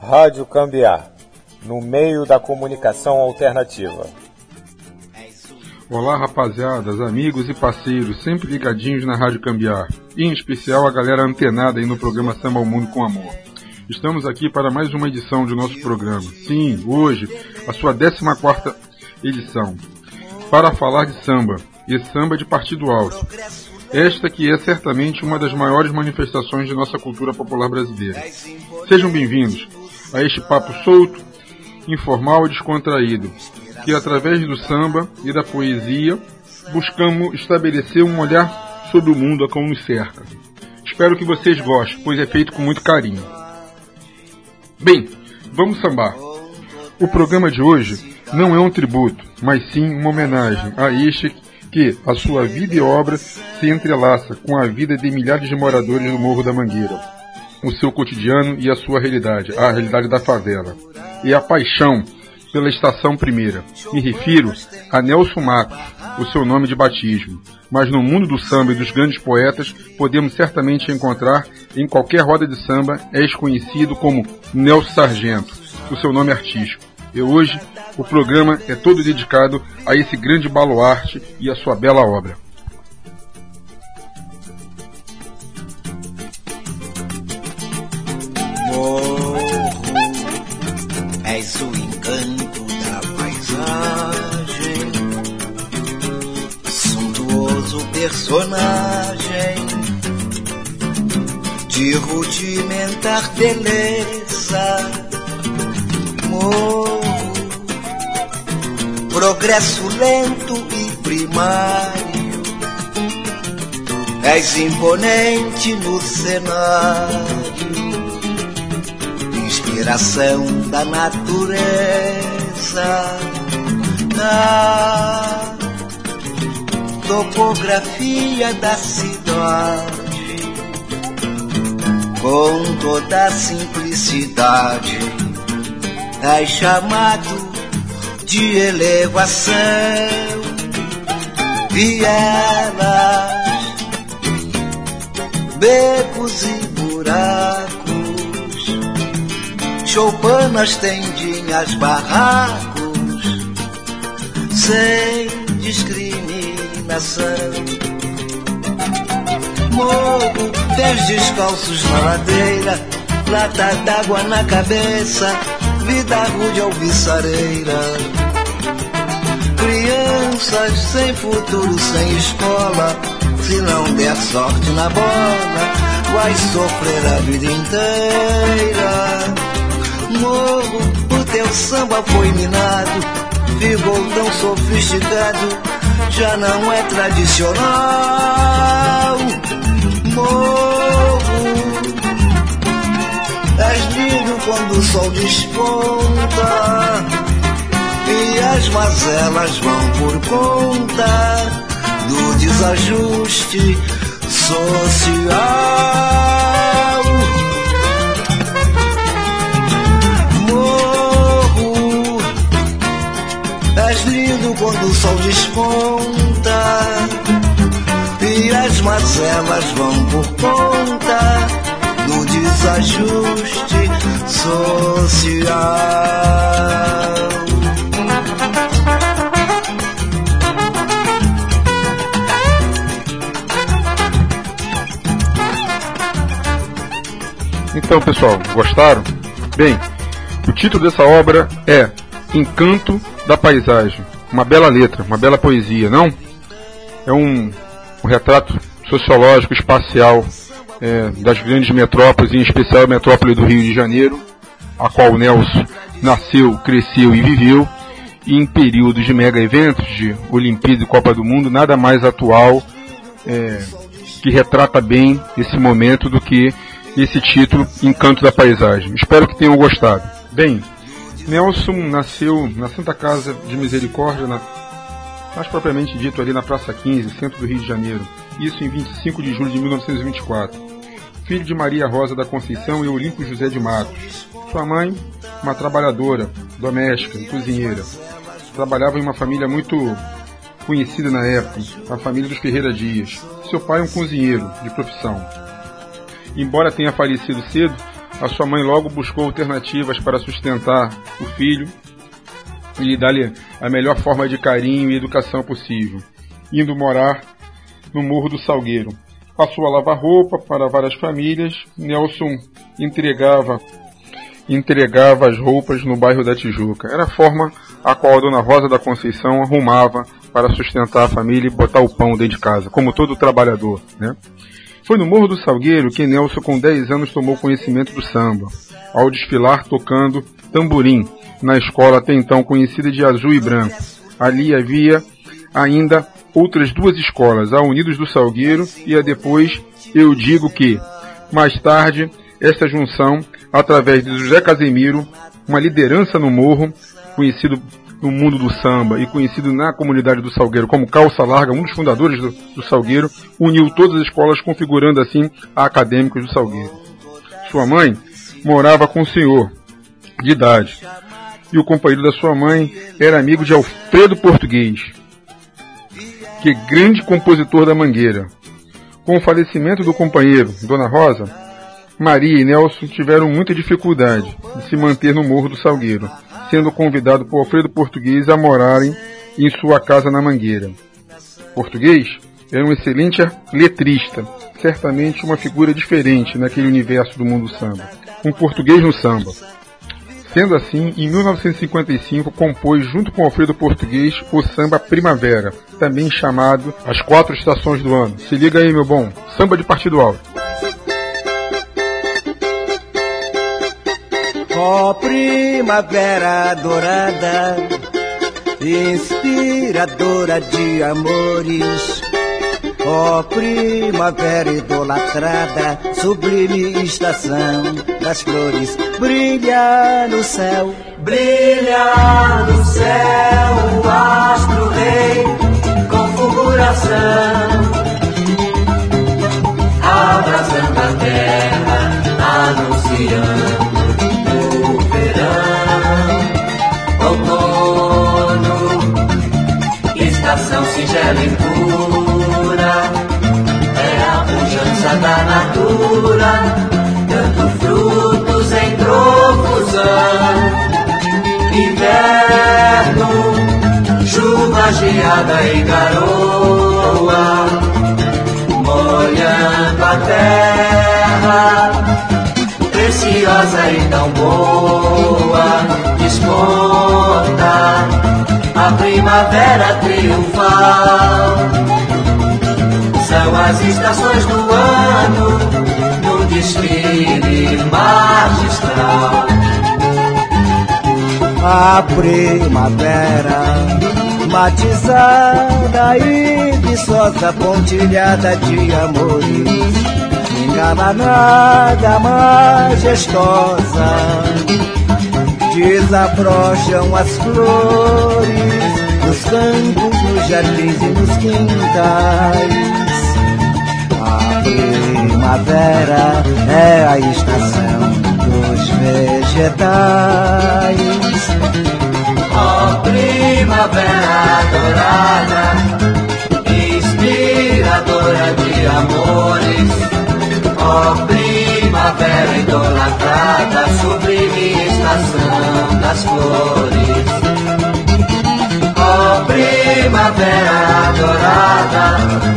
Rádio Cambiar, no meio da comunicação alternativa. Olá, rapaziadas, amigos e parceiros, sempre ligadinhos na Rádio Cambiar, e em especial a galera antenada aí no programa Samba ao Mundo com Amor. Estamos aqui para mais uma edição de nosso programa. Sim, hoje, a sua 14ª edição, para falar de samba, e samba de partido alto. Esta que é certamente uma das maiores manifestações de nossa cultura popular brasileira. Sejam bem-vindos a este papo solto, informal e descontraído, que através do samba e da poesia buscamos estabelecer um olhar sobre o mundo a qual nos cerca. Espero que vocês gostem, pois é feito com muito carinho. Bem, vamos sambar. O programa de hoje não é um tributo, mas sim uma homenagem a este que a sua vida e obra se entrelaça com a vida de milhares de moradores do Morro da Mangueira, o seu cotidiano e a sua realidade, a realidade da favela, e a paixão pela Estação Primeira. Me refiro a Nelson Matos, o seu nome de batismo, mas no mundo do samba e dos grandes poetas podemos certamente encontrar em qualquer roda de samba conhecido como Nelson Sargento, o seu nome artístico. E hoje o programa é todo dedicado a esse grande baluarte e a sua bela obra. Morro, és o encanto da paisagem, suntuoso personagem de rudimentar beleza. Morro, progresso lento e primário, és imponente no cenário, inspiração da natureza, da topografia da cidade, com toda a simplicidade, és chamado de elevação, vielas, becos e buracos, choupanas, tendinhas, barracos, sem discriminação. Morro, pés descalços na ladeira, lata d'água na cabeça, vida rude alviçareira, crianças sem futuro, sem escola, se não der sorte na bola, vai sofrer a vida inteira. Morro, o teu samba foi minado, ficou tão sofisticado, já não é tradicional. Morro, és lindo quando o sol desponta e as mazelas vão por conta do desajuste social. Morro, és lindo quando o sol desponta e as mazelas vão por conta do desajuste social. Então, pessoal, gostaram? Bem, o título dessa obra é Encanto da Paisagem. Uma bela letra, uma bela poesia, não? É um retrato sociológico, espacial, das grandes metrópoles, em especial a metrópole do Rio de Janeiro, a qual o Nelson nasceu, cresceu e viveu, e em períodos de mega eventos, de Olimpíada e Copa do Mundo, nada mais atual que retrata bem esse momento do que esse título, Encanto da Paisagem. Espero que tenham gostado. Bem, Nelson nasceu na Santa Casa de Misericórdia, mais propriamente dito ali na Praça 15, centro do Rio de Janeiro, isso em 25 de julho de 1924. Filho de Maria Rosa da Conceição e Olímpio José de Matos. Sua mãe, uma trabalhadora doméstica e cozinheira. Trabalhava em uma família muito conhecida na época, a família dos Ferreira Dias. Seu pai, um cozinheiro de profissão. Embora tenha falecido cedo, a sua mãe logo buscou alternativas para sustentar o filho e dar-lhe a melhor forma de carinho e educação possível, indo morar no Morro do Salgueiro. Passou a lavar roupa para várias famílias. Nelson entregava as roupas no bairro da Tijuca. Era a forma a qual a dona Rosa da Conceição arrumava para sustentar a família e botar o pão dentro de casa, como todo trabalhador, né? Foi no Morro do Salgueiro que Nelson, com 10 anos, tomou conhecimento do samba, ao desfilar tocando tamborim, na escola até então conhecida de Azul e Branco. Ali havia ainda outras 2 escolas, a Unidos do Salgueiro e a depois Eu Digo Que. Mais tarde, esta junção, através de José Casemiro, uma liderança no morro, conhecido no mundo do samba e conhecido na comunidade do Salgueiro como Calça Larga, um dos fundadores do Salgueiro, uniu todas as escolas, configurando assim a Acadêmicos do Salgueiro. Sua mãe morava com o senhor, de idade, e o companheiro da sua mãe era amigo de Alfredo Português, que é grande compositor da Mangueira. Com o falecimento do companheiro, Dona Rosa, Maria e Nelson tiveram muita dificuldade de se manter no Morro do Salgueiro, sendo convidado por Alfredo Português a morarem em sua casa na Mangueira. Português era um excelente letrista, certamente uma figura diferente naquele universo do mundo samba. Um português no samba. Sendo assim, em 1955, compôs junto com Alfredo Português o samba Primavera, também chamado As 4 Estações do Ano. Se liga aí, meu bom, samba de partido alto. Ó primavera dourada, inspiradora de amores. Ó primavera idolatrada, sublime estação das flores. Brilha no céu o astro rei, configuração, abraçando a terra, anunciando outono, estação singela e pura, é a pujança da natura, dando frutos em profusão. Inverno, chuva, geada e garoa, molhando a terra, preciosa e tão boa, desponta a primavera triunfal. São as estações do ano, num desfile magistral. A primavera, matizada e viçosa, pontilhada de amores, engalanada, majestosa, desabrocham as flores nos campos, nos jardins e nos quintais. A primavera é a estação dos vegetais. Ó primavera dourada, inspiradora de amores. Ó primavera idolatrada, sublime estação das flores. Ó primavera dourada,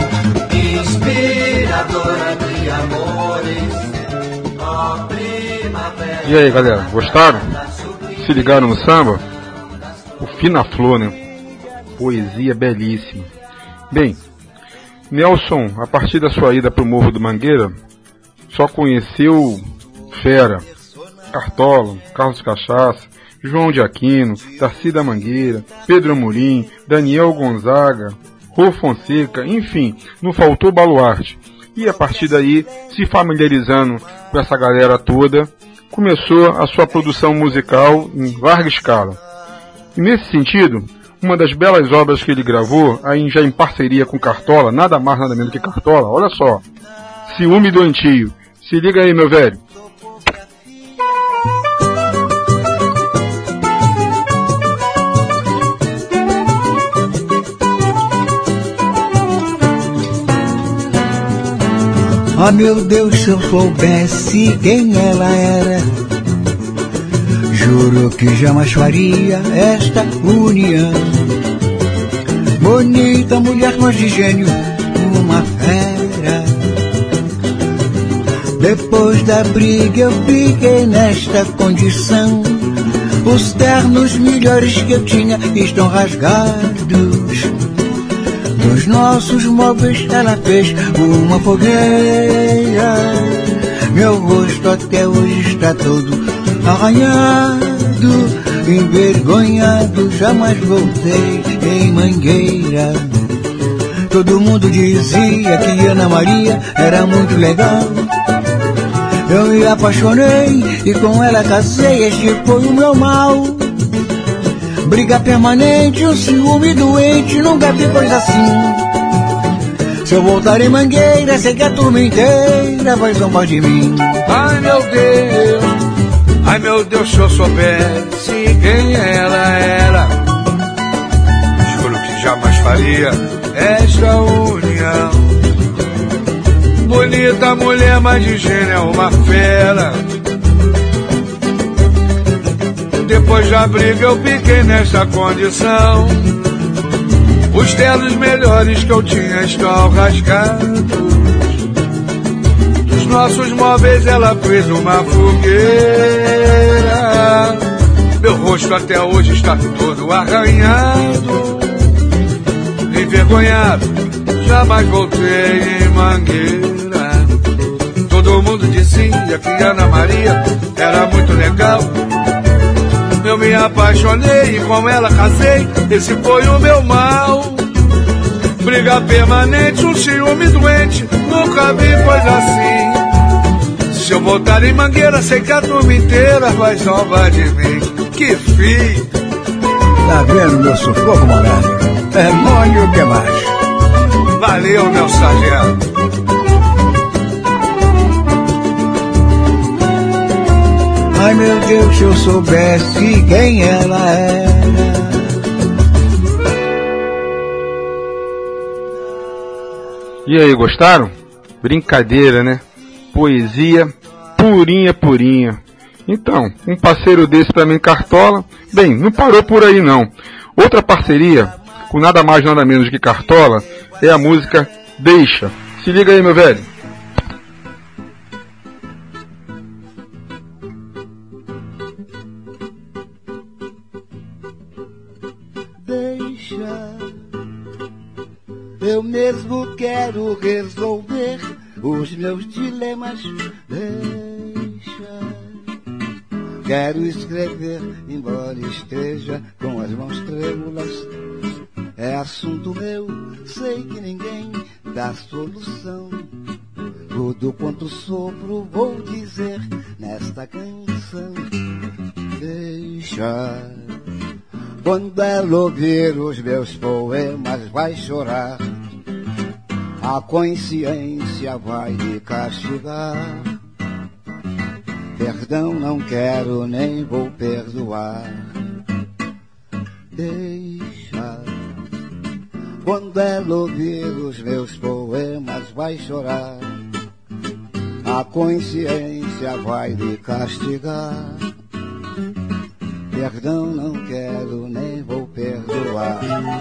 inspiradora de amores. Ó primavera. E aí, galera, gostaram? Se ligaram no samba? O Fina Flor, né? Poesia belíssima. Bem, Nelson, a partir da sua ida para o Morro do Mangueira, só conheceu Fera, Cartola, Carlos Cachaça, João de Aquino, Darcy da Mangueira, Pedro Amorim, Daniel Gonzaga, Rô Fonseca, enfim, não faltou baluarte. E a partir daí, se familiarizando com essa galera toda, começou a sua produção musical em larga escala. E nesse sentido, uma das belas obras que ele gravou, aí já em parceria com Cartola, nada mais nada menos que Cartola, olha só, Ciúme Doentio. Se liga aí, meu velho. Ah, meu Deus, se eu soubesse quem ela era, juro que jamais faria esta união. Bonita mulher, mas de gênio, uma fera. Depois da briga eu fiquei nesta condição. Os ternos melhores que eu tinha estão rasgados. Dos nossos móveis ela fez uma fogueira. Meu rosto até hoje está todo arranhado, envergonhado, jamais voltei em Mangueira. Todo mundo dizia que Ana Maria era muito legal. Eu me apaixonei e com ela casei, este foi o meu mal. Briga permanente, um ciúme doente, nunca vi coisa assim. Se eu voltar em Mangueira, sei que a turma inteira vai zombar de mim. Ai meu Deus, se eu soubesse quem ela era, juro que jamais faria esta união. Bonita mulher, mas de gênio é uma fera. Depois da briga eu fiquei nesta condição. Os ternos melhores que eu tinha estão rasgados. Dos nossos móveis ela fez uma fogueira. Meu rosto até hoje está todo arranhado, envergonhado, jamais voltei em Mangueira. Todo mundo dizia que Ana Maria era muito legal. Eu me apaixonei e com ela casei, esse foi o meu mal. Briga permanente, um ciúme doente, nunca vi coisa assim. Se eu voltar em Mangueira, sei que a turma inteira vai zombar de mim. Que fim! Tá vendo meu sufoco, Morado? É mônio que mais. Valeu, meu sargento. Ai meu Deus, se eu soubesse quem ela era. E aí, gostaram? Brincadeira, né? Poesia purinha, purinha. Então, um parceiro desse pra mim, Cartola, bem, não parou por aí não. Outra parceria, com nada mais nada menos que Cartola, é a música Deixa. Se liga aí, meu velho. Deixa, eu mesmo quero resolver os meus dilemas. Deixa, quero escrever, embora esteja com as mãos trêmulas. É assunto meu, sei que ninguém dá solução. Tudo quanto sopro vou dizer nesta canção. Deixa, quando ela ouvir os meus poemas vai chorar. A consciência vai me castigar. Perdão não quero, nem vou perdoar. Deixa, quando ela ouvir os meus poemas vai chorar. A consciência vai me castigar. Perdão não quero, nem vou perdoar.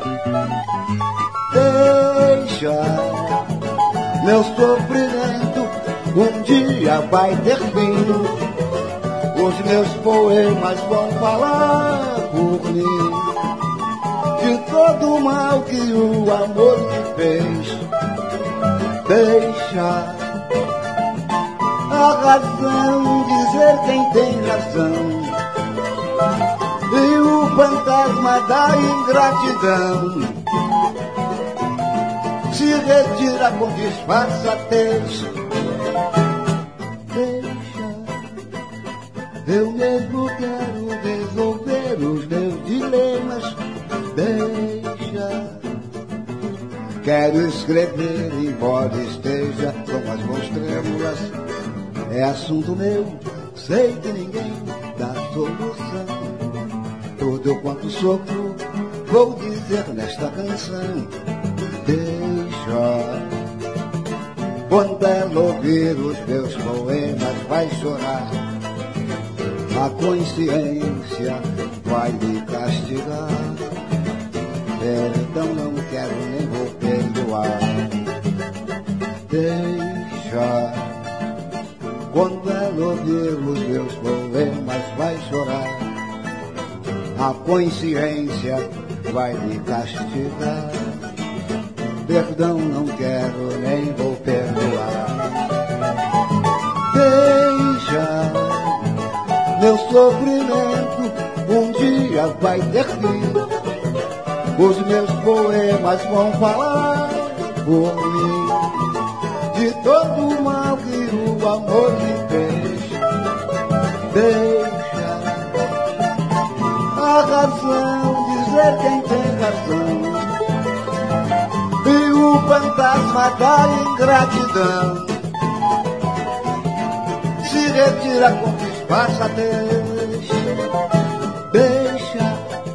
Deixa, meu sofrimento um dia vai ter fim. Os meus poemas vão falar por mim, de todo o mal que o amor me fez. Deixa a razão dizer quem tem razão, e o fantasma da ingratidão se retira com disfarçatez. Deixa, eu mesmo quero resolver os meus dilemas. Deixa, quero escrever, embora esteja com as mãos trêmulas. É assunto meu, sei que ninguém dá solução. Tudo quanto sofro vou dizer nesta canção. Deixa, Quando ela ouvir os meus poemas vai chorar, a consciência vai lhe castigar. Perdão não quero nem vou perdoar. Deixa. Quando ela ouvir os meus poemas vai chorar, a consciência vai lhe castigar. Perdão não quero nem vou perdoar. Deixa. Meu sofrimento um dia vai ter fim. Os meus poemas vão falar por mim, de todo o mal que o amor me fez. Deixa a razão dizer quem tem razão, e o fantasma da ingratidão se retira com disfarçatez. Deixa.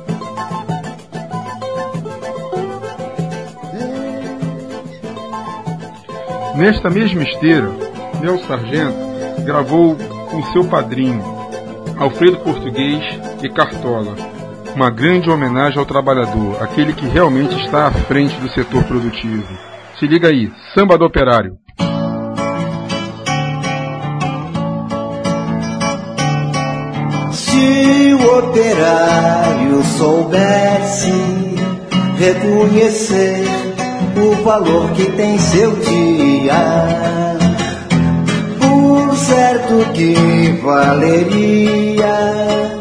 Nesta mesma esteira, Nel Sargento gravou com seu padrinho, Alfredo Português e Cartola, uma grande homenagem ao trabalhador, aquele que realmente está à frente do setor produtivo. Se liga aí, Samba do Operário. Se o operário soubesse reconhecer o valor que tem seu dia, por certo que valeria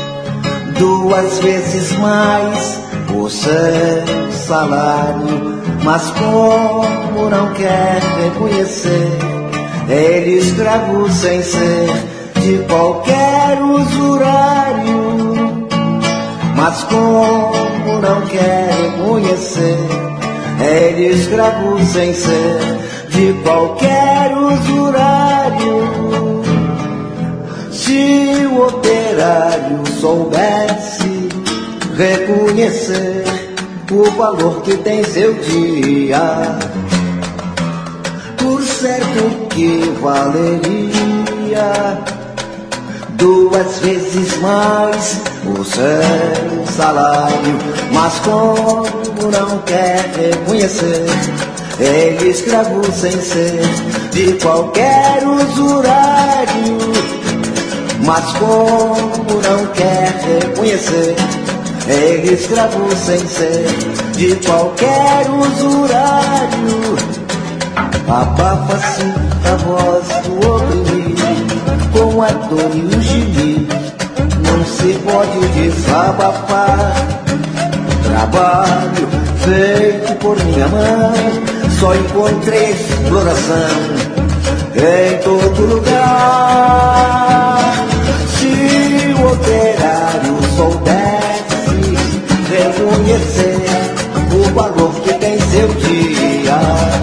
2 vezes mais o seu salário. Mas como não quer reconhecer, ele escravo sem ser de qualquer usurário. Mas como não quer reconhecer, ele escravo sem ser de qualquer usurário. Se o operário soubesse reconhecer o valor que tem seu dia, por certo que valeria 2 vezes mais o seu salário. Mas como não quer reconhecer, ele escravo sem ser de qualquer usurário. Mas como não quer reconhecer, ele escravo sem ser de qualquer usurário. Abafa-se a voz do oprimido com a dor e o gemido, não se pode desabafar. Trabalho feito por minha mão, só encontrei exploração em todo lugar. Se o operário soubesse reconhecer o valor que tem seu dia,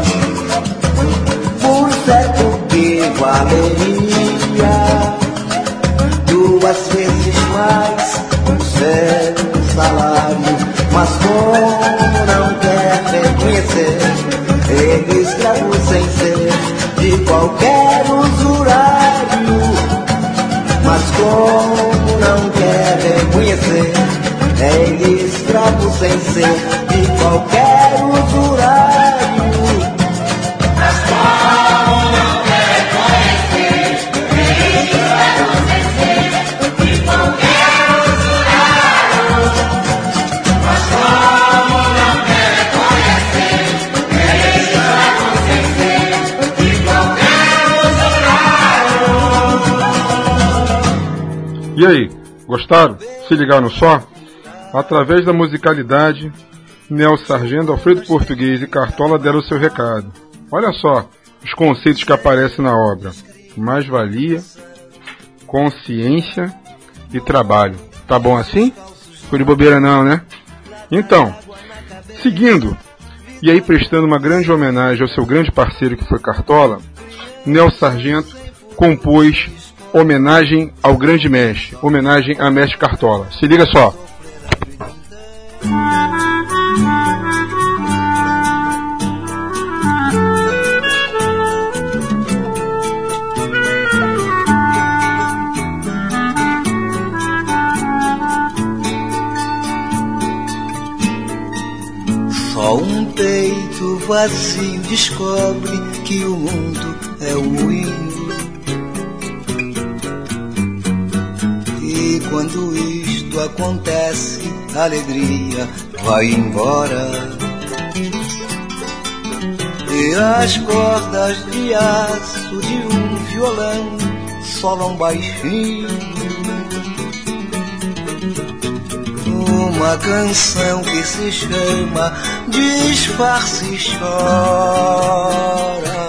por certo que valeria 2 vezes mais o seu salário. Mas como não quer reconhecer, ele escravo sem ser de qualquer usurário. Mas como não quer reconhecer, ele escravo sem ser de qualquer usurário. Mas como não quer reconhecer, ele escravo sem ser de qualquer usurário. Mas como não quer reconhecer, ele escravo sem ser de qualquer usurário. E aí, gostaram? Se ligaram só? Através da musicalidade, Nel Sargento, Alfredo Português e Cartola deram o seu recado. Olha só os conceitos que aparecem na obra: mais-valia, consciência e trabalho. Tá bom assim? Ficou de bobeira não, né? Então, seguindo, e aí prestando uma grande homenagem ao seu grande parceiro que foi Cartola, Nel Sargento compôs Homenagem ao Grande Mestre, homenagem a Mestre Cartola. Se liga só. do vazio descobre que o mundo é um moinho. E quando isto acontece, a alegria vai embora. E as cordas de aço de um violão solam baixinho uma canção que se chama Disfarce e Chora.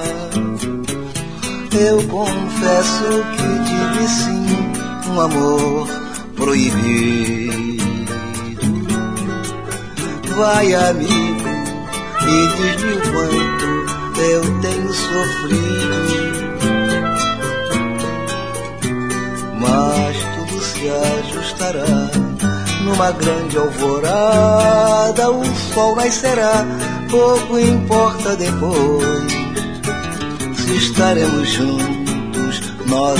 Eu confesso que tive sim um amor proibido. Vai, amigo, e diz-me o quanto eu tenho sofrido. Mas tudo se ajustará numa grande alvorada. O sol nascerá, pouco importa depois, se estaremos juntos nós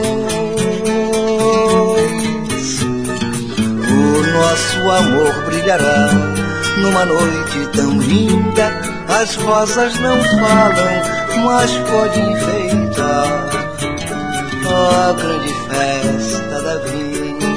dois. O nosso amor brilhará numa noite tão linda. As rosas não falam, mas podem enfeitar a grande festa da vida.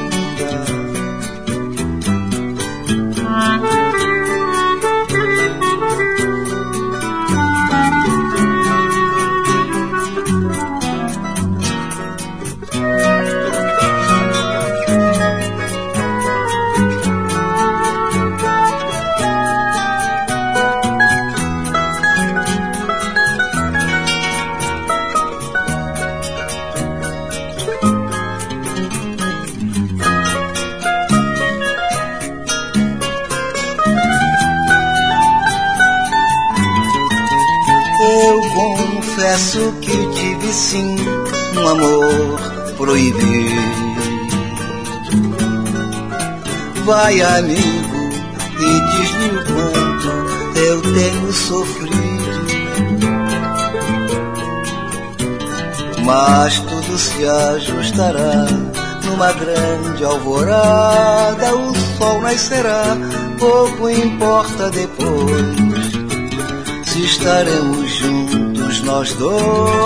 Confesso que tive sim um amor proibido. Vai, amigo, e diz-me o quanto eu tenho sofrido. Mas tudo se ajustará numa grande alvorada. O sol nascerá, pouco importa depois, se estaremos juntos nós dois.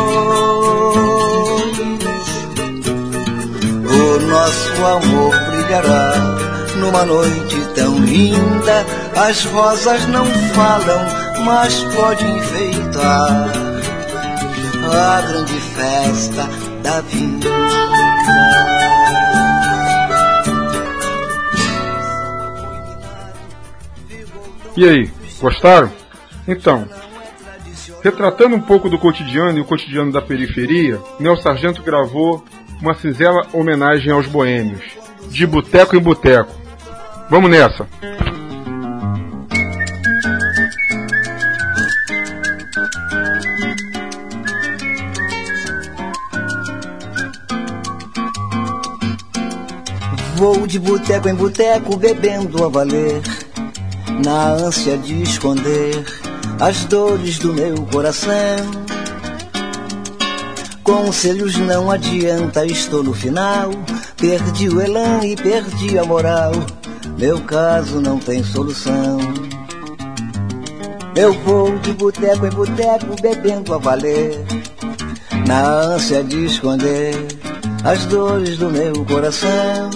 O nosso amor brilhará numa noite tão linda. As rosas não falam, mas podem enfeitar a grande festa da vida. E aí, gostaram? Então, retratando um pouco do cotidiano e o cotidiano da periferia, Nel Sargento gravou uma singela homenagem aos boêmios, de boteco em boteco. Vamos nessa! Vou de boteco em boteco bebendo a valer, na ânsia de esconder as dores do meu coração. Conselhos não adianta, estou no final. Perdi o elan e perdi a moral. Meu caso não tem solução. Eu vou de boteco em boteco bebendo a valer, na ânsia de esconder as dores do meu coração.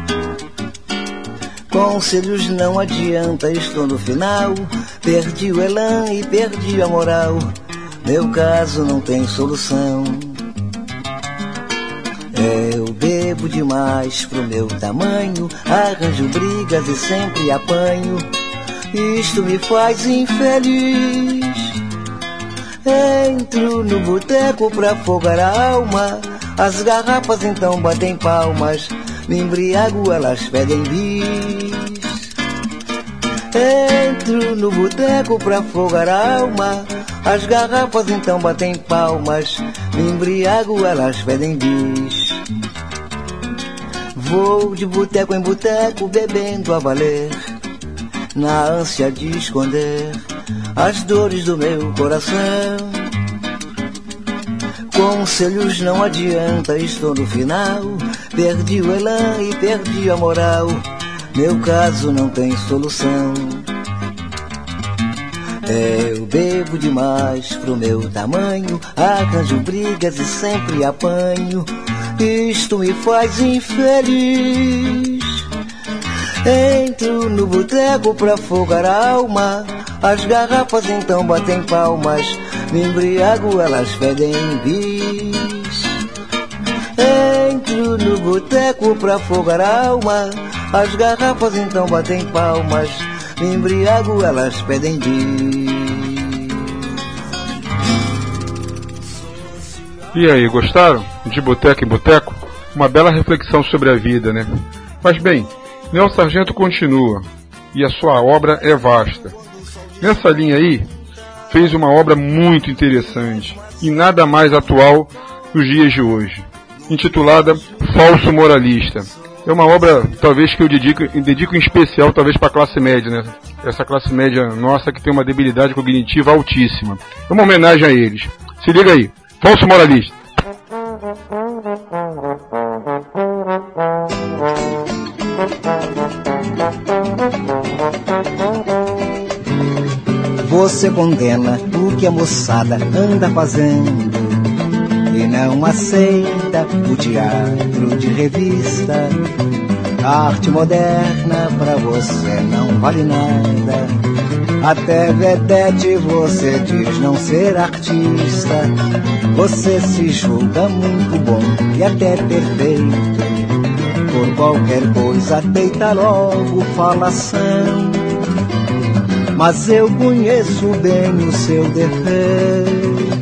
Conselhos não adianta, estou no final. Perdi o elan e perdi a moral. Meu caso não tem solução. Eu bebo demais pro meu tamanho, arranjo brigas e sempre apanho. Isto me faz infeliz. Entro no boteco pra afogar a alma. As garrafas então batem palmas. Me embriago, elas pedem bis. Entro no boteco pra afogar a alma. As garrafas então batem palmas. Me embriago, elas pedem bis. Vou de boteco em boteco bebendo a valer, na ânsia de esconder as dores do meu coração. Conselhos não adianta, estou no final. Perdi o elan e perdi a moral. Meu caso não tem solução. Eu bebo demais pro meu tamanho, arranjo brigas e sempre apanho. Isto me faz infeliz. Entro no boteco pra afogar a alma, as garrafas então batem palmas, me embriago, elas pedem bis. Entro no boteco pra afogar a alma, as garrafas então batem palmas, me embriago, elas pedem bis. E aí, gostaram? De boteco em boteco? Uma bela reflexão sobre a vida, né? Mas bem, Nelson Sargento continua, e a sua obra é vasta. Nessa linha aí, fez uma obra muito interessante, e nada mais atual nos dias de hoje, intitulada Falso Moralista. É uma obra, talvez, que eu dedico em especial, talvez, para a classe média, né? Essa classe média nossa que tem uma debilidade cognitiva altíssima. É uma homenagem a eles. Se liga aí, Falso Moralista. Você condena o que a moçada anda fazendo e não aceita o teatro de revista. A arte moderna pra você não vale nada. Até vedete você diz não ser artista. Você se julga muito bom e até perfeito. Por qualquer coisa deita logo falação. Mas eu conheço bem o seu defeito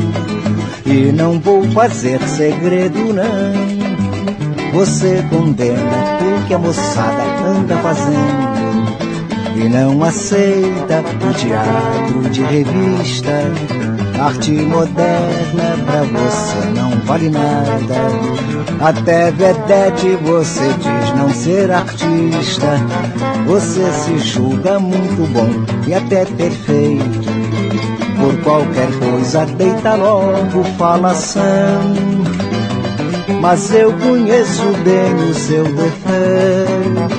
e não vou fazer segredo não. Você condena o que a moçada anda fazendo e não aceita o teatro de revista. Arte moderna pra você não vale nada. Até vedete você diz não ser artista. Você se julga muito bom e até perfeito. Por qualquer coisa deita logo falação. Mas eu conheço bem o seu defeito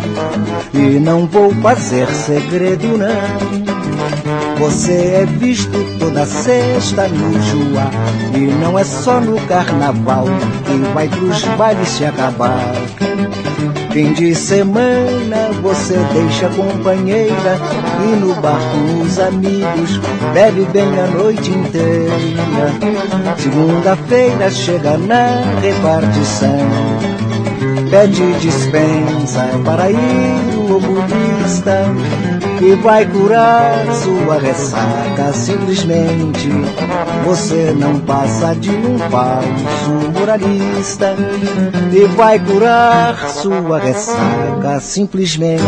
e não vou fazer segredo não. Você é visto toda sexta no Joá e não é só no carnaval que vai pros bailes se acabar. Fim de semana você deixa a companheira e no bar com os amigos bebe bem a noite inteira. Segunda-feira chega na repartição, pede dispensa para ir o oculista que vai curar sua ressaca. Simplesmente você não passa de um falso moralista e vai curar sua ressaca. Simplesmente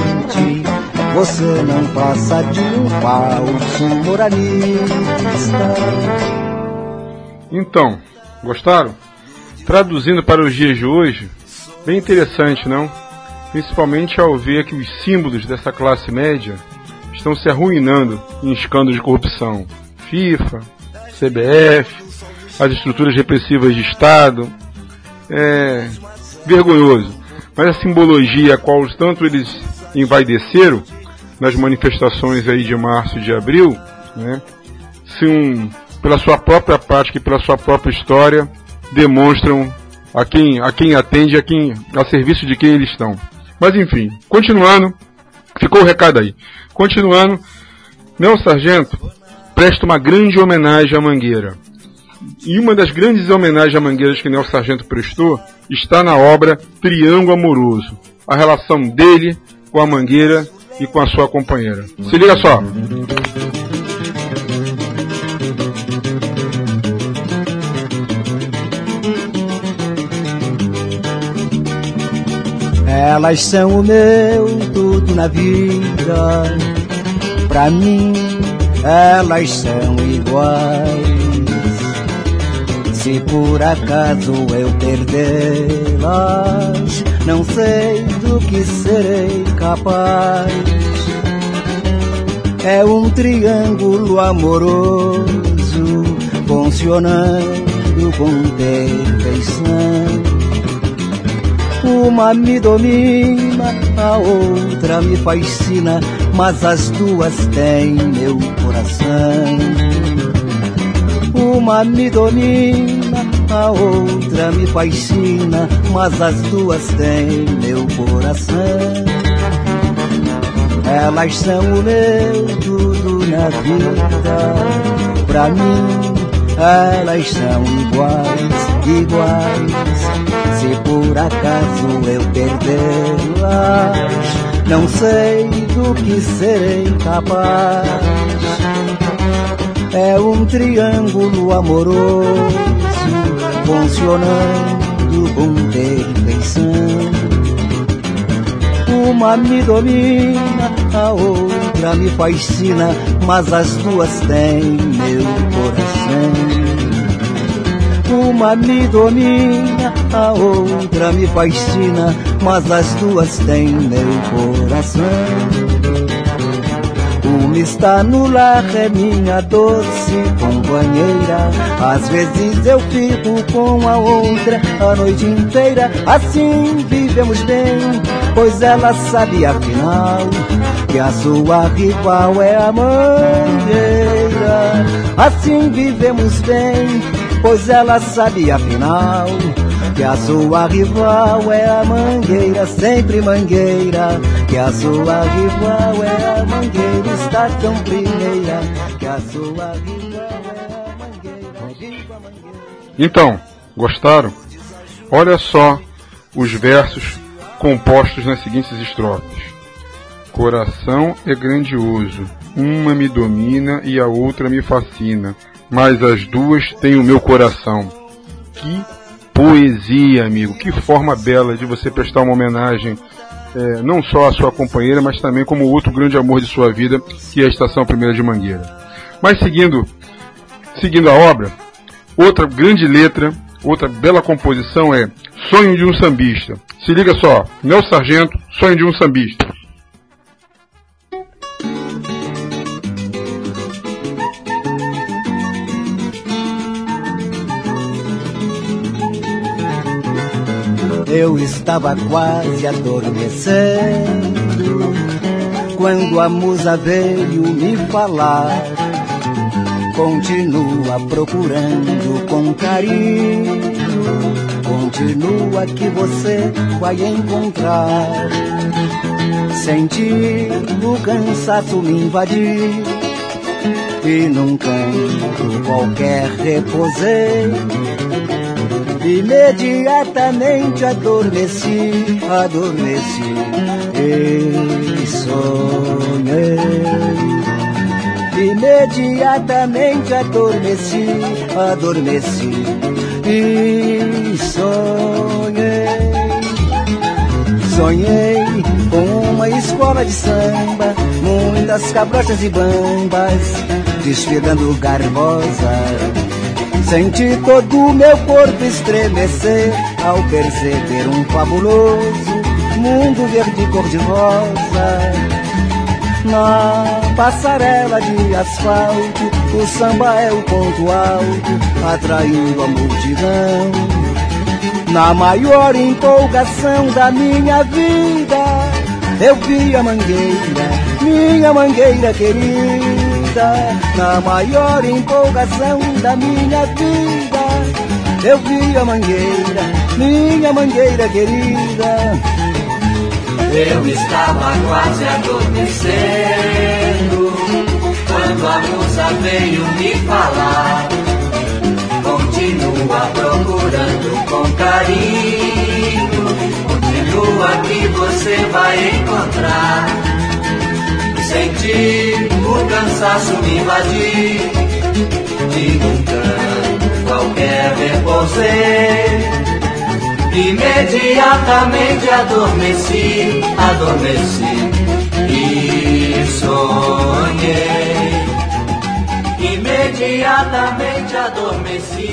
você não passa de um falso moralista. Então, gostaram? Traduzindo para os dias de hoje, bem interessante, não? Principalmente ao ver que os símbolos dessa classe média estão se arruinando em escândalos de corrupção. FIFA, CBF, as estruturas repressivas de Estado. É vergonhoso. Mas a simbologia a qual tanto eles envaideceram nas manifestações aí de março e de abril, né, pela sua própria prática e pela sua própria história, demonstram a quem atende, a serviço de quem eles estão. Mas enfim, continuando, ficou o recado aí. Continuando, Nelson Sargento presta uma grande homenagem à Mangueira. E uma das grandes homenagens a Mangueiras que Nelson Sargento prestou está na obra Triângulo Amoroso, a relação dele com a Mangueira e com a sua companheira. Se liga só. Elas são o meu tudo na vida. Pra mim, elas são iguais. Se por acaso eu perdê-las, não sei do que serei capaz. É um triângulo amoroso funcionando com perfeição. Uma me domina, a outra me fascina, mas as duas têm meu coração. Uma me domina, a outra me fascina, mas as duas têm meu coração. Elas são o meu tudo na vida. Pra mim, elas são iguais, iguais. Se por acaso eu perdê-las, não sei do que serei capaz. É um triângulo amoroso, funcionando com perfeição. Uma me domina, a outra me fascina, mas as duas têm meu coração. Uma me domina, a outra me fascina, mas as duas têm meu coração. Uma está no lar, é minha doce companheira. Às vezes eu fico com a outra a noite inteira. Assim vivemos bem, pois ela sabe afinal que a sua rival é a mangueira. Assim vivemos bem, pois ela sabe afinal que a sua rival é a mangueira, sempre mangueira. Que a sua rival é a mangueira, está tão primeira. Que a sua rival é a mangueira, viva a mangueira. Então, gostaram? Olha só os versos compostos nas seguintes estrofes. Coração é grandioso, uma me domina e a outra me fascina, mas as duas têm o meu coração. Que poesia, amigo, que forma bela de você prestar uma homenagem não só à sua companheira, mas também como outro grande amor de sua vida, que é a Estação Primeira de Mangueira. Mas seguindo a obra, outra grande letra, outra bela composição é Sonho de um Sambista. Se liga só, Nelson Sargento, Sonho de um Sambista. Eu estava quase adormecendo quando a musa veio me falar. Continua procurando com carinho, continua que você vai encontrar. Senti o cansaço me invadir e num canto qualquer repousei. Imediatamente adormeci e sonhei. Imediatamente adormeci e sonhei. Sonhei com uma escola de samba, muitas cabrochas e bambas desfilando garbosa. Senti todo o meu corpo estremecer ao perceber um fabuloso mundo verde cor-de-rosa. Na passarela de asfalto, o samba é o ponto alto, atraindo a multidão. Na maior empolgação da minha vida, eu vi a mangueira, minha mangueira querida. Na maior empolgação da minha vida, eu vi a mangueira, minha mangueira querida. Eu estava quase adormecendo quando a musa veio me falar. Continua procurando com carinho, continua que você vai encontrar. Senti o cansaço me invadir, de num canto qualquer repousei. Imediatamente adormeci e sonhei. Imediatamente adormeci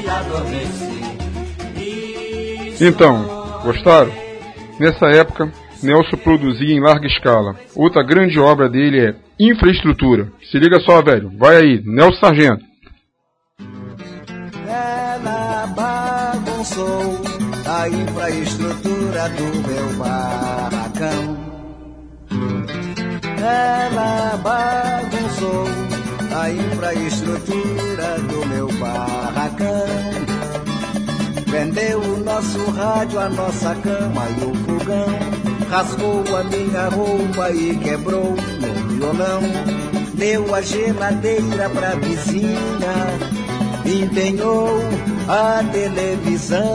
e sonhei. Então, gostaram? Nessa época, Nelson produzia em larga escala. Outra grande obra dele é Infraestrutura. Se liga só, velho. Vai aí, Nelson Sargento. Ela bagunçou a a infraestrutura do meu barracão. Ela bagunçou a infraestrutura do meu barracão. Vendeu o nosso rádio, a nossa cama e o fogão. Rasgou a minha roupa e quebrou meu violão. Deu a geladeira pra vizinha, empenhou a televisão.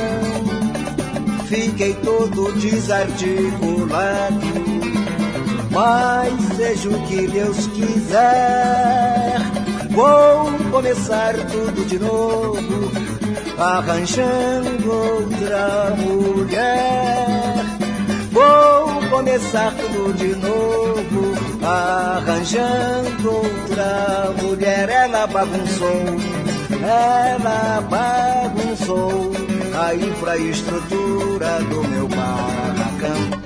Fiquei todo desarticulado, mas seja o que Deus quiser, vou começar tudo de novo, arranjando outra mulher. Vou começar tudo de novo, arranjando outra mulher. Ela bagunçou a infraestrutura do meu barracão.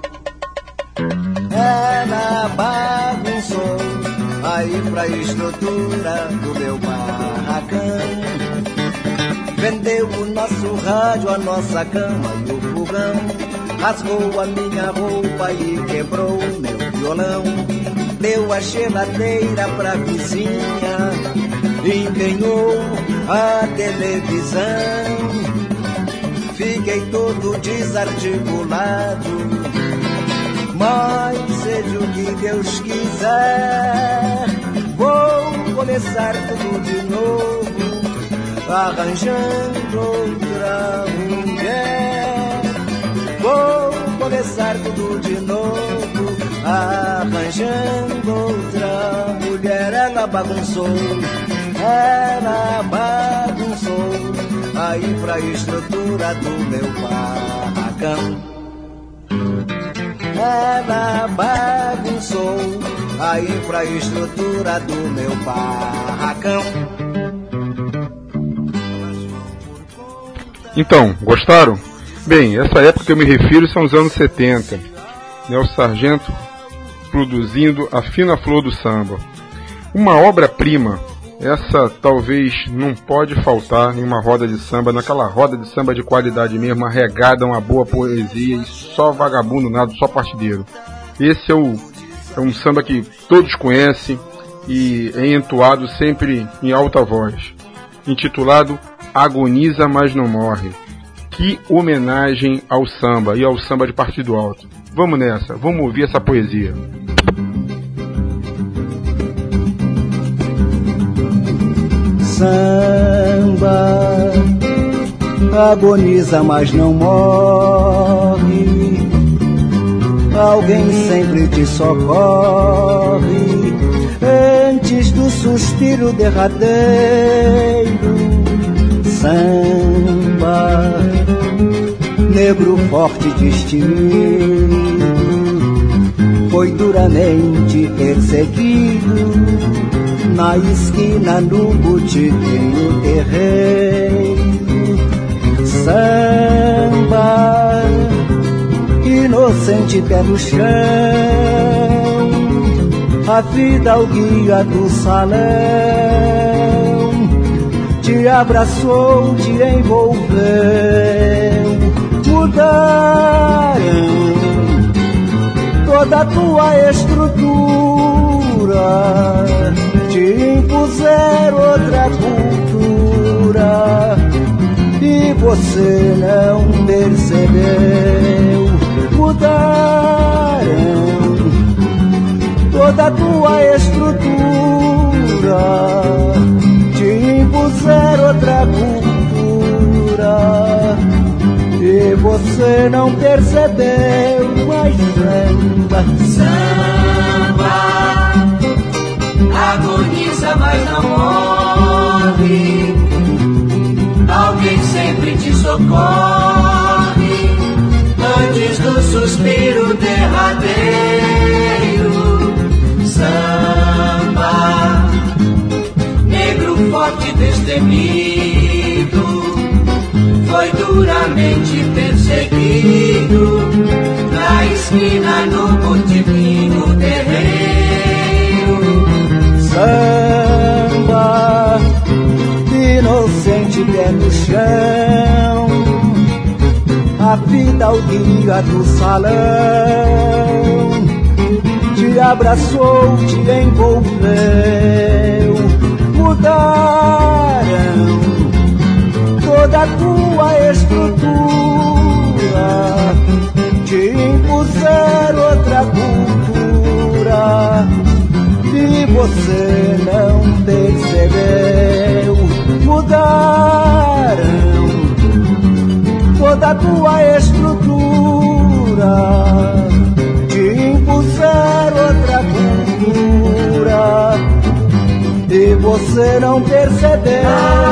Ela bagunçou a infraestrutura do meu barracão. Vendeu o nosso rádio, a nossa cama e o fogão. Rasgou a minha roupa e quebrou meu violão. Deu a geladeira pra vizinha, empenhou a televisão. Fiquei todo desarticulado, mas seja o que Deus quiser, vou começar tudo de novo, arranjando outra mulher. Vou começar tudo de novo, arranjando outra mulher. Ela bagunçou a infraestrutura do meu barracão. Ela bagunçou a infraestrutura do meu barracão. Então, gostaram? Bem, essa época que eu me refiro são os anos 70. O Sargento produzindo A Fina Flor do Samba. Uma obra-prima. Essa talvez não pode faltar em uma roda de samba, naquela roda de samba de qualidade mesmo, arregada, uma boa poesia e só vagabundo nada, só partideiro. Esse é um samba que todos conhecem e é entoado sempre em alta voz, intitulado Agoniza Mas Não Morre. Que homenagem ao samba e ao samba de partido alto. Vamos nessa, vamos ouvir essa poesia. Samba agoniza, mas não morre. Alguém sempre te socorre antes do suspiro derradeiro. Samba, negro forte destemido, foi duramente perseguido. Na esquina, no botequim, no terreiro. Samba, inocente pé no chão, a vida o guia do salão, te abraçou, te envolveu. Mudaram toda a tua estrutura, te impuseram outra cultura e você não percebeu. Mudaram toda a tua estrutura, te impuseram outra cultura e você não percebeu. Mas samba agoniza, mas não morre. Alguém sempre te socorre antes do suspiro derradeiro. Samba, negro forte destemido, foi duramente perseguido. Na esquina, no botequim, no terreiro. Samba, inocente pé no chão, fidalguia do salão, te abraçou, te envolveu, mudaram toda a tua estrutura, te impuseram outra cultura e você não percebeu. Mudaram toda a tua estrutura, te impuseram outra cultura e você não percebeu.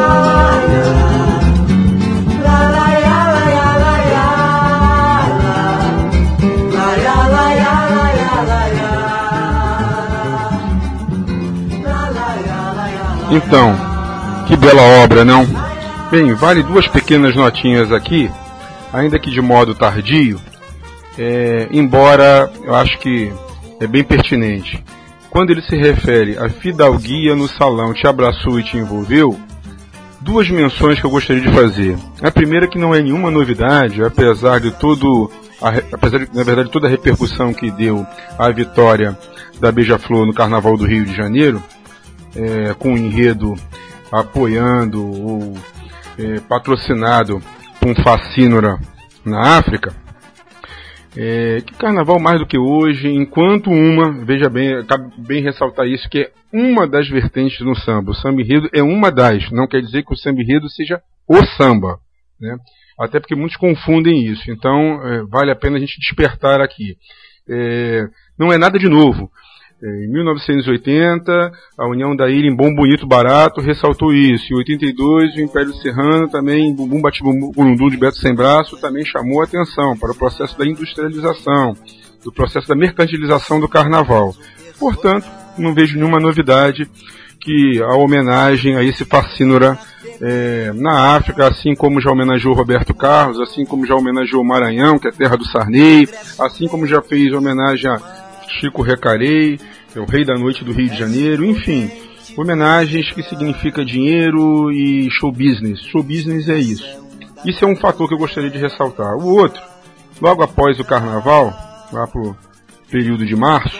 Então, que bela obra, não? Bem, vale duas pequenas notinhas aqui, ainda que de modo tardio, embora eu acho que é bem pertinente. Quando ele se refere à fidalguia no salão, te abraçou e te envolveu, duas menções que eu gostaria de fazer. A primeira, que não é nenhuma novidade, apesar de na verdade, toda a repercussão que deu a vitória da Beija-Flor no Carnaval do Rio de Janeiro, com o enredo apoiando ou patrocinado por um facínora na África, que carnaval mais do que hoje, enquanto veja bem, cabe bem ressaltar isso, que é uma das vertentes no samba. O samba enredo é uma das, não quer dizer que o samba enredo seja o samba, né? Até porque muitos confundem isso, então vale a pena a gente despertar aqui. Não é nada de novo. Em 1980, a União da Ilha, em Bom Bonito Barato, ressaltou isso. Em 82, o Império Serrano, também em Bumbum Bati Burundu de Beto Sem Braço, também chamou a atenção para o processo da industrialização, do processo da mercantilização do carnaval. Portanto, não vejo nenhuma novidade que a homenagem a esse facínora na África, assim como já homenageou Roberto Carlos, assim como já homenageou o Maranhão, que é a terra do Sarney, assim como já fez homenagem a Chico Recarei, que é o rei da noite do Rio de Janeiro, enfim, homenagens que significa dinheiro e show business. Show business é isso. Isso é um fator que eu gostaria de ressaltar. O outro, logo após o carnaval, lá pro período de março,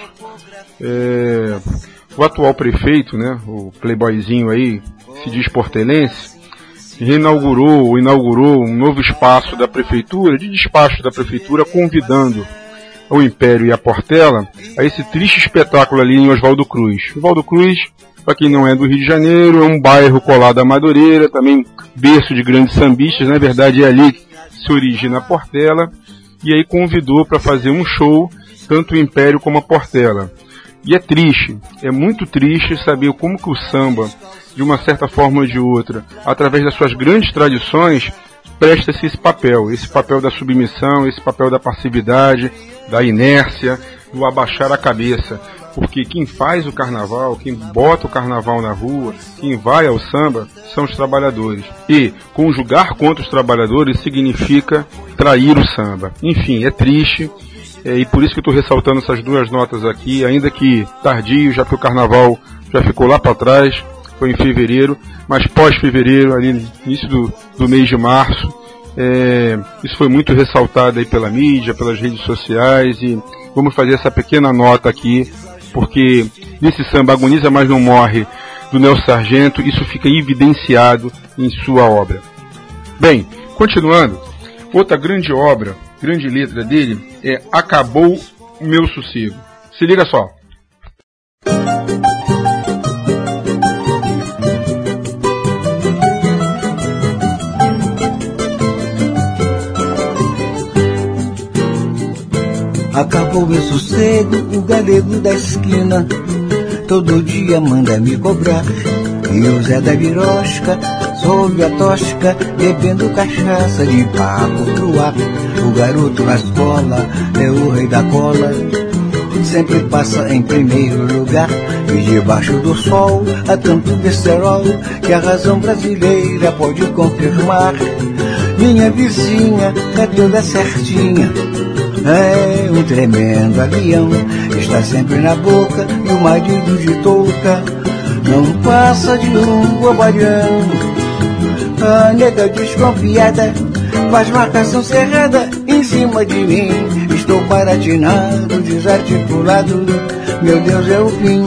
o atual prefeito, né, o playboyzinho aí, se diz portelense, inaugurou um novo espaço da prefeitura, de despacho da prefeitura, convidando o Império e a Portela a esse triste espetáculo ali em Oswaldo Cruz. Oswaldo Cruz, para quem não é do Rio de Janeiro, é um bairro colado à Madureira, também berço de grandes sambistas, na verdade é ali que se origina a Portela, e aí convidou para fazer um show, tanto o Império como a Portela. E é triste, é muito triste saber como que o samba, de uma certa forma ou de outra, através das suas grandes tradições, presta-se esse papel da submissão, esse papel da passividade, da inércia, do abaixar a cabeça. Porque quem faz o carnaval, quem bota o carnaval na rua, quem vai ao samba, são os trabalhadores. E conjugar contra os trabalhadores significa trair o samba. Enfim, é triste, e por isso que eu estou ressaltando essas duas notas aqui, ainda que tardio, já que o carnaval já ficou lá para trás, foi em fevereiro, mas pós-fevereiro, ali no início do mês de março, isso foi muito ressaltado aí pela mídia, pelas redes sociais, e vamos fazer essa pequena nota aqui, porque nesse samba Agoniza Mas Não Morre, do Nelson Sargento, isso fica evidenciado em sua obra. Bem, continuando, outra grande obra, grande letra dele é Acabou o Meu Sossego. Se liga só. Acabou meu sossego, o galego da esquina todo dia manda me cobrar. E o Zé da Virosca, sob a tosca, bebendo cachaça de papo pro ar. O garoto na escola é o rei da cola, sempre passa em primeiro lugar. E debaixo do sol há tanto besterol que a razão brasileira pode confirmar. Minha vizinha é toda certinha, é um tremendo avião, está sempre na boca e o marido de touca não passa de um bobalhão. A nega desconfiada faz marcação cerrada e em cima de mim. Estou paratinado, desarticulado, meu Deus é o fim.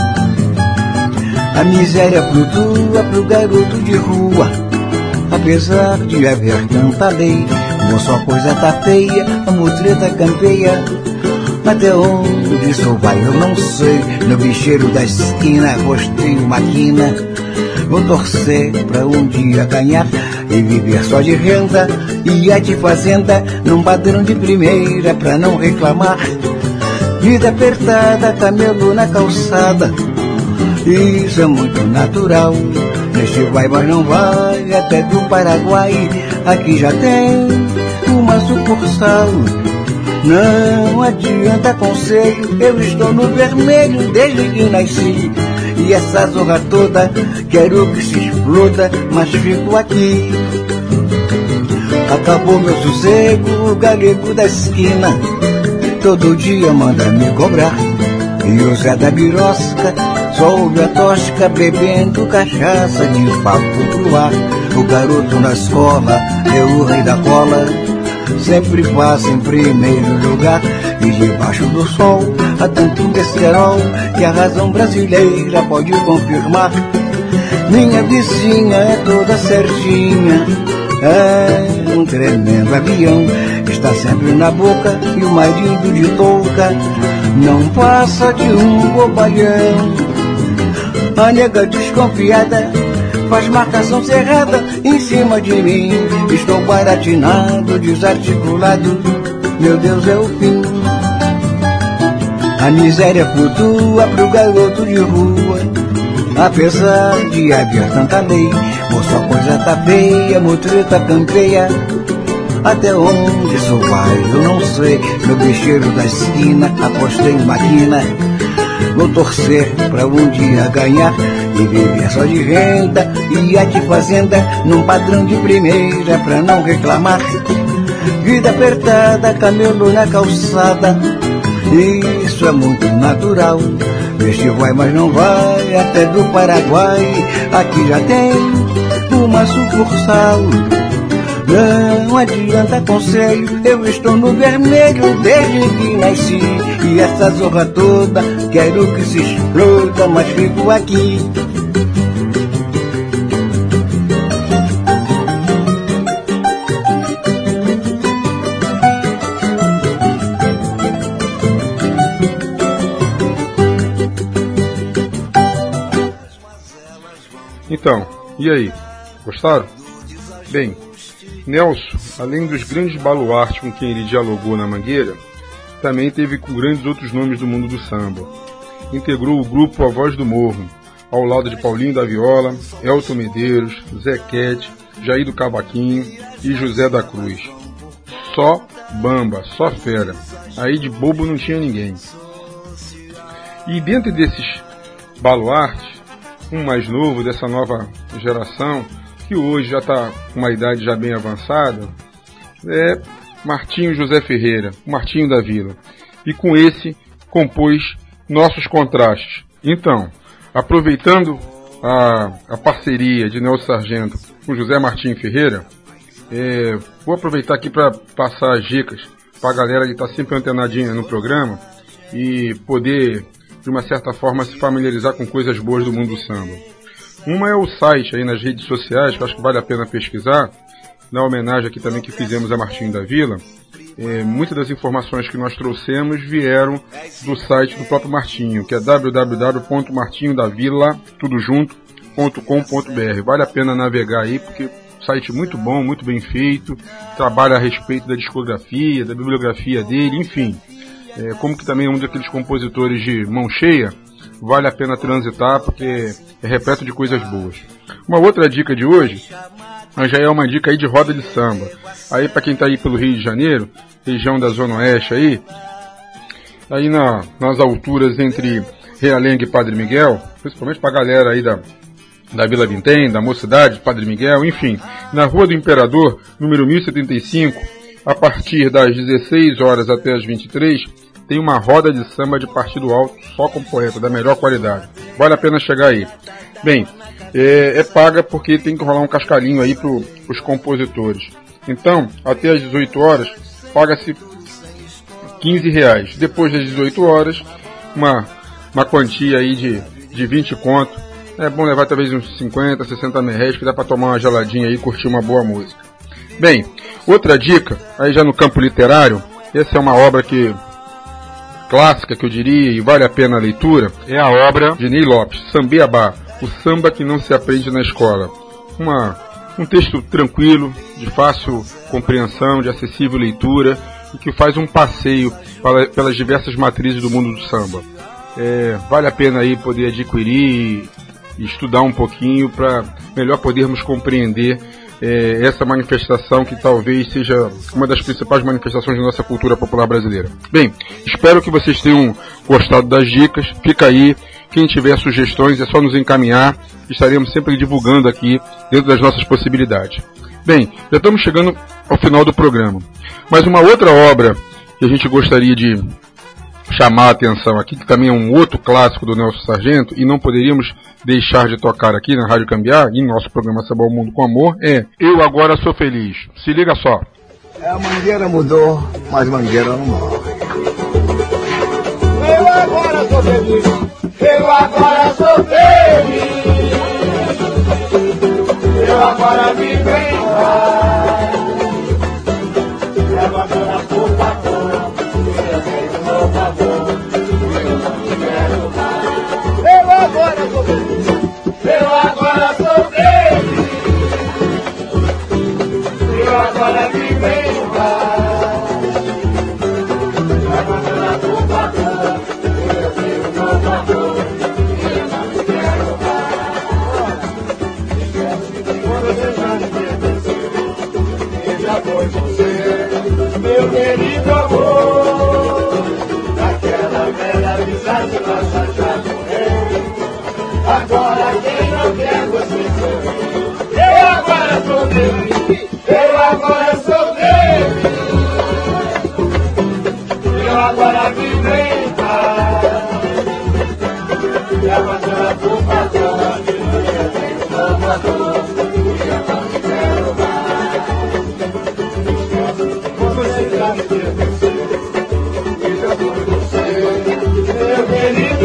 A miséria flutua pro garoto de rua, apesar de haver tanta lei. Uma só coisa tá feia, a mutreta campeia. Até onde isso vai eu não sei. No bicheiro da esquina, rosteio maquina. Vou torcer pra um dia ganhar e viver só de renda. E a de fazenda num padrão de primeira pra não reclamar. Vida apertada, camelo na calçada, isso é muito natural. Este vai mas não vai até do Paraguai. Aqui já tem uma sucursal. Não adianta conselho, eu estou no vermelho desde que nasci. E essa zorra toda, quero que se exploda, mas fico aqui. Acabou meu sossego, o galego da esquina todo dia manda me cobrar. E o Zé da Birosca só ouve a tosca bebendo cachaça de papo pro ar. O garoto na escola é o rei da cola, sempre passa em primeiro lugar. E debaixo do sol há tanto besterol que a razão brasileira pode confirmar. Minha vizinha é toda certinha, é um tremendo avião, está sempre na boca e o marido de touca não passa de um bobalhão. A nega desconfiada faz marcação cerrada em cima de mim. Estou baratinado, desarticulado, meu Deus é o fim. A miséria flutua pro garoto de rua, apesar de haver tanta lei. Moça, a coisa tá feia, mutreta campeia. Até onde isso vai eu não sei. No bicheiro da esquina apostei em maquina. Vou torcer pra um dia ganhar e viver só de renda. E a de fazenda num padrão de primeira pra não reclamar. Vida apertada, camelo na calçada, isso é muito natural. Este vai mas não vai até do Paraguai. Aqui já tem uma sucursal. Não adianta conselho, eu estou no vermelho desde que nasci. E essa zorra toda, quero que se exploda, mas fico aqui. Então, e aí? Gostaram? Bem, Nelson, além dos grandes baluartes com quem ele dialogou na Mangueira, também teve com grandes outros nomes do mundo do samba. Integrou o grupo A Voz do Morro, ao lado de Paulinho da Viola, Elton Medeiros, Zé Quete, Jair do Cavaquinho e José da Cruz. Só bamba, só fera. Aí de bobo não tinha ninguém. E dentro desses baluartes, um mais novo dessa nova geração, que hoje já está com uma idade já bem avançada, é Martinho José Ferreira, o Martinho da Vila. E com esse compôs Nossos Contrastes. Então, aproveitando a parceria de Nelson Sargento com José Martinho Ferreira, vou aproveitar aqui para passar as dicas para a galera que está sempre antenadinha no programa e poder, de uma certa forma, se familiarizar com coisas boas do mundo do samba. Uma é o site aí nas redes sociais, que eu acho que vale a pena pesquisar, na homenagem aqui também que fizemos a Martinho da Vila. Muitas das informações que nós trouxemos vieram do site do próprio Martinho, que é www.martinhodavila.com.br. Vale a pena navegar aí, porque site muito bom, muito bem feito, trabalha a respeito da discografia, da bibliografia dele, enfim. Como que também é um daqueles compositores de mão cheia, vale a pena transitar, porque é repleto de coisas boas. Uma outra dica de hoje, já é uma dica aí de roda de samba. Aí para quem está aí pelo Rio de Janeiro, região da Zona Oeste aí nas alturas entre Realenga e Padre Miguel, principalmente para a galera aí da Vila Vintém, da Mocidade, Padre Miguel, enfim, na Rua do Imperador, número 1075, a partir das 16 horas até as 23, tem uma roda de samba de partido alto, só com poeta, da melhor qualidade. Vale a pena chegar aí. Bem, é paga porque tem que rolar um cascalhinho aí para os compositores. Então, até as 18 horas, paga-se R$15. Depois das 18 horas, uma quantia aí de 20 conto. É bom levar talvez uns 50, 60 reais, que dá para tomar uma geladinha aí e curtir uma boa música. Bem, outra dica, aí já no campo literário, essa é uma obra clássica, que eu diria, e vale a pena a leitura, é a obra de Ney Lopes, Sambeabá, o samba que não se aprende na escola. Um texto tranquilo, de fácil compreensão, de acessível leitura, e que faz um passeio pelas diversas matrizes do mundo do samba. Vale a pena aí poder adquirir e estudar um pouquinho para melhor podermos compreender essa manifestação que talvez seja uma das principais manifestações da nossa cultura popular brasileira. Bem, espero que vocês tenham gostado das dicas. Fica aí, quem tiver sugestões é só nos encaminhar, estaremos sempre divulgando aqui dentro das nossas possibilidades. Bem, já estamos chegando ao final do programa, mas uma outra obra que a gente gostaria de chamar a atenção aqui, que também é um outro clássico do Nelson Sargento, e não poderíamos deixar de tocar aqui na Rádio Cambiar, em nosso programa Samba ao Mundo com Amor, é Eu Agora Sou Feliz. Se liga só. A mangueira mudou, mas mangueira não morre. Eu agora sou feliz, eu agora sou feliz, eu agora vivo em paz, levantando a culpa toda, eu tenho meu favor, eu não quero mais. Eu agora sou feliz, eu agora sou feliz, eu agora vivo em paz, levantando a culpa toda, eu tenho meu favor, eu não quero mais. Esquece que quando você já me pertenceu, e já foi você, meu querido amor, naquela velha amizade nossa já morreu. Agora quem não quer você sou eu. Eu agora sou feliz, eu agora sou feliz, eu agora vivo em paz, e abandona a culpa toda, que eu tenho salvador, e eu não quero mais. Esquece quando você já me pertenceu, e já foi você, meu querido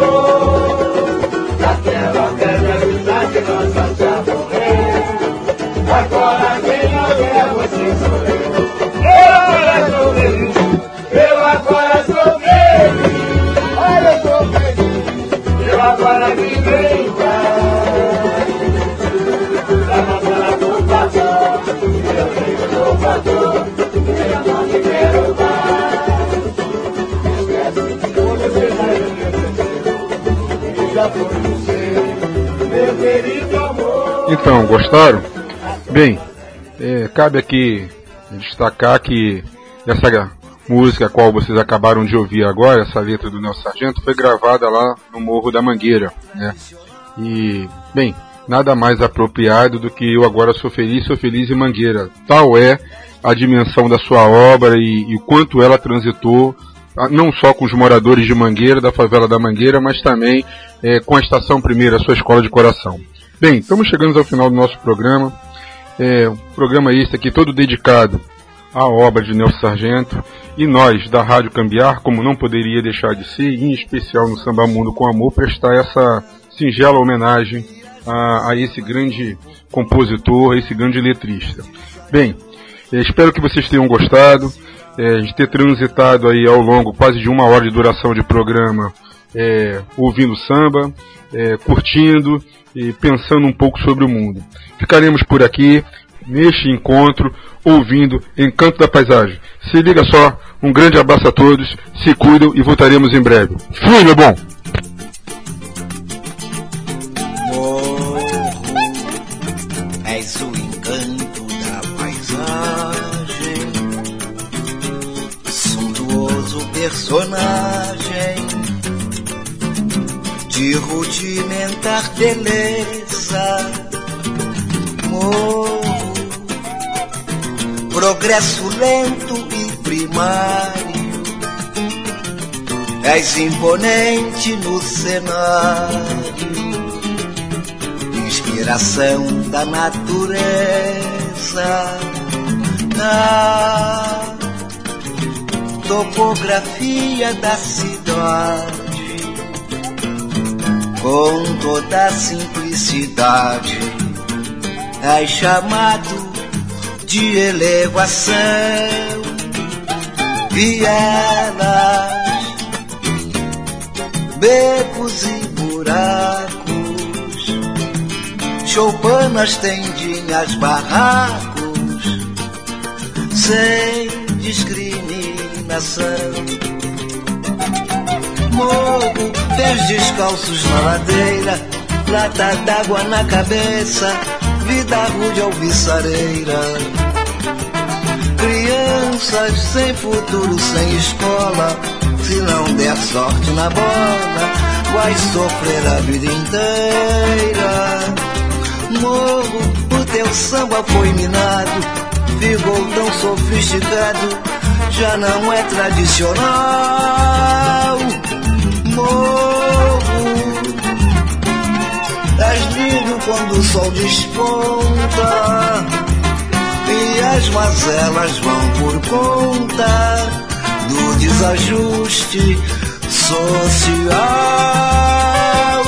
amor, daquela velha amizade nossa já morreu. Agora quem não quer você sou eu. Eu agora sou feliz, eu agora sou feliz, olha eu sou feliz, eu agora vivo em paz, levantando a culpa toda, eu tenho salvador, eu não te quero mais. Esquece quando você já me pertenceu, e já foi você, meu querido amor. Então, gostaram? Bem, cabe aqui destacar que essa música a qual vocês acabaram de ouvir agora, essa letra do Nelson Sargento, foi gravada lá no Morro da Mangueira, né? E, bem, nada mais apropriado do que Eu Agora Sou Feliz em Mangueira. Tal é a dimensão da sua obra e o quanto ela transitou, não só com os moradores de Mangueira, da favela da Mangueira, mas também com a Estação Primeira, a sua escola de coração. Bem, estamos chegando ao final do nosso programa. Um programa esse aqui todo dedicado à obra de Nelson Sargento, e nós da Rádio Cambiar, como não poderia deixar de ser, em especial no Samba Mundo com Amor, prestar essa singela homenagem a esse grande compositor, a esse grande letrista. Bem, espero que vocês tenham gostado de ter transitado aí ao longo quase de 1 hora de duração de programa, ouvindo samba, curtindo e pensando um pouco sobre o mundo. Ficaremos por aqui neste encontro, ouvindo Encanto da Paisagem. Se liga só, um grande abraço a todos, se cuidam e voltaremos em breve. Fui, meu bom! Morro, és o encanto da paisagem, suntuoso personagem de rudimentar beleza. Morro, progresso lento e primário, és imponente no cenário, inspiração da natureza. Na topografia da cidade, com toda a simplicidade, é chamado de elevação. Vielas, becos e buracos, choupanas, tendinhas, barracos, sem discriminação. Morro, pés descalços na ladeira, lata d'água na cabeça, vida rude alviçareira. Crianças sem futuro, sem escola, se não der sorte na bola, vai sofrer a vida inteira. Morro, o teu samba foi minado, ficou tão sofisticado, já não é tradicional. Morro, és lindo quando o sol desponta e as mazelas vão por conta do desajuste social.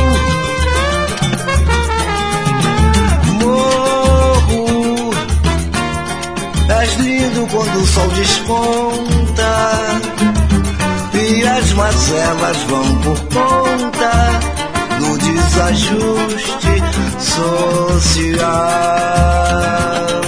Morro, és lindo quando o sol desponta e as mazelas vão por conta do desajuste social.